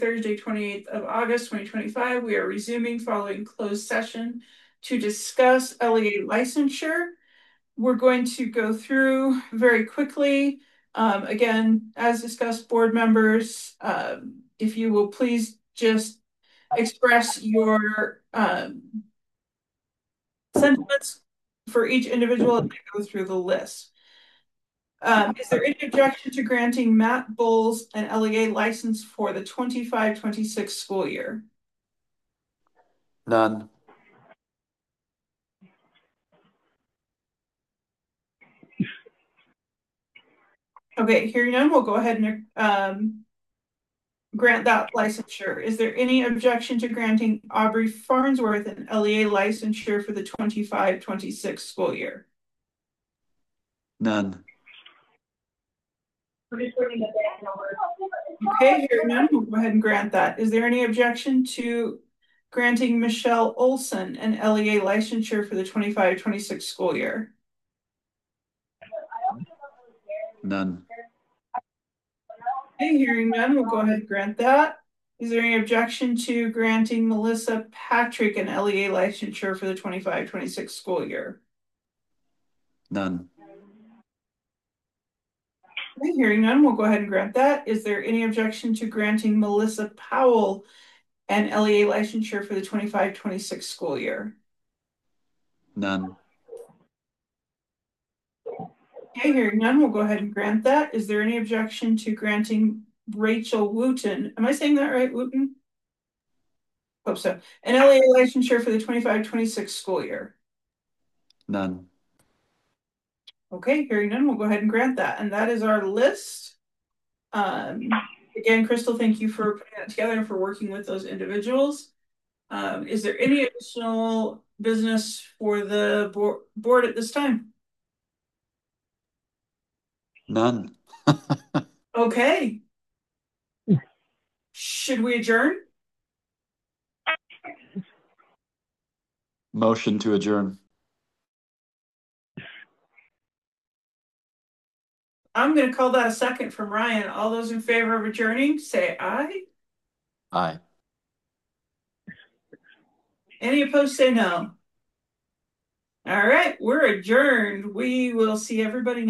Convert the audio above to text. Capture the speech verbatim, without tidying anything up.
Thursday, twenty-eighth of August, twenty twenty-five. We are resuming following closed session to discuss L E A licensure. We're going to go through very quickly. Um, again, as discussed, board members, um, if you will please just express your um, sentiments for each individual and go through the list. Um, is there any objection to granting Matt Bowles an L E A license for the twenty-five twenty-six school year? None. Okay, hearing none, we'll go ahead and um, grant that licensure. Is there any objection to granting Aubrey Farnsworth an L E A licensure for the twenty-five twenty-six school year? None. Okay, hearing none, we'll go ahead and grant that. Is there any objection to granting Michelle Olson an L E A licensure for the twenty-five twenty-six school year? None. Okay, hearing none, we'll go ahead and grant that. Is there any objection to granting Melissa Patrick an L E A licensure for the twenty-five twenty-six school year? None. Okay, hearing none, we'll go ahead and grant that. Is there any objection to granting Melissa Powell an L E A licensure for the twenty-five twenty-six school year? None. Okay, hearing none, we'll go ahead and grant that. Is there any objection to granting Rachel Wooten, am I saying that right, Wooten? Hope so. An L E A licensure for the twenty-five twenty-six school year? None. Okay, hearing none, we'll go ahead and grant that. And that is our list. Um, again, Crystal, thank you for putting that together and for working with those individuals. Um, is there any additional business for the board, board at this time? None. Okay. Should we adjourn? Motion to adjourn. I'm going to call that a second from Ryan. All those in favor of adjourning, say aye. Aye. Any opposed, say no. All right, we're adjourned. We will see everybody next